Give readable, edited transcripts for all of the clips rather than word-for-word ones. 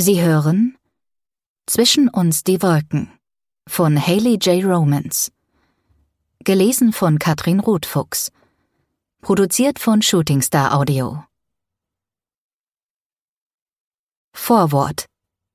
Sie hören Zwischen uns die Wolken von Haley J. Romans. Gelesen von Katrin Rothfuchs. Produziert von Shooting Star Audio. Vorwort.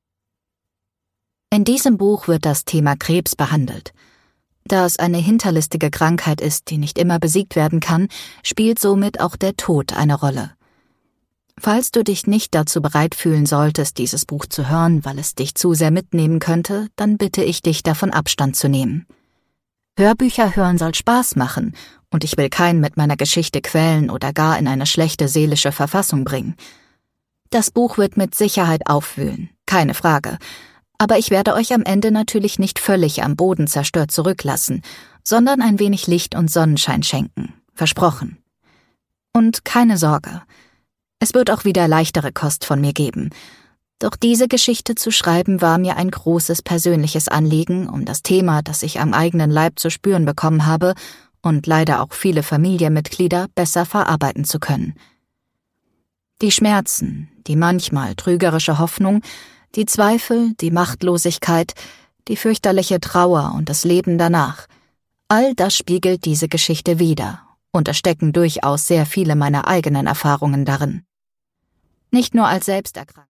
In diesem Buch wird das Thema Krebs behandelt. Da es eine hinterlistige Krankheit ist, die nicht immer besiegt werden kann, spielt somit auch der Tod eine Rolle. Falls du dich nicht dazu bereit fühlen solltest, dieses Buch zu hören, weil es dich zu sehr mitnehmen könnte, dann bitte ich dich, davon Abstand zu nehmen. Hörbücher hören soll Spaß machen, und ich will keinen mit meiner Geschichte quälen oder gar in eine schlechte seelische Verfassung bringen. Das Buch wird mit Sicherheit aufwühlen, keine Frage, aber ich werde euch am Ende natürlich nicht völlig am Boden zerstört zurücklassen, sondern ein wenig Licht und Sonnenschein schenken, versprochen. Und keine Sorge, es wird auch wieder leichtere Kost von mir geben. Doch diese Geschichte zu schreiben war mir ein großes persönliches Anliegen, um das Thema, das ich am eigenen Leib zu spüren bekommen habe und leider auch viele Familienmitglieder, besser verarbeiten zu können. Die Schmerzen, die manchmal trügerische Hoffnung, die Zweifel, die Machtlosigkeit, die fürchterliche Trauer und das Leben danach, all das spiegelt diese Geschichte wider, und es stecken durchaus sehr viele meiner eigenen Erfahrungen darin. Nicht nur als Selbsterkrankung.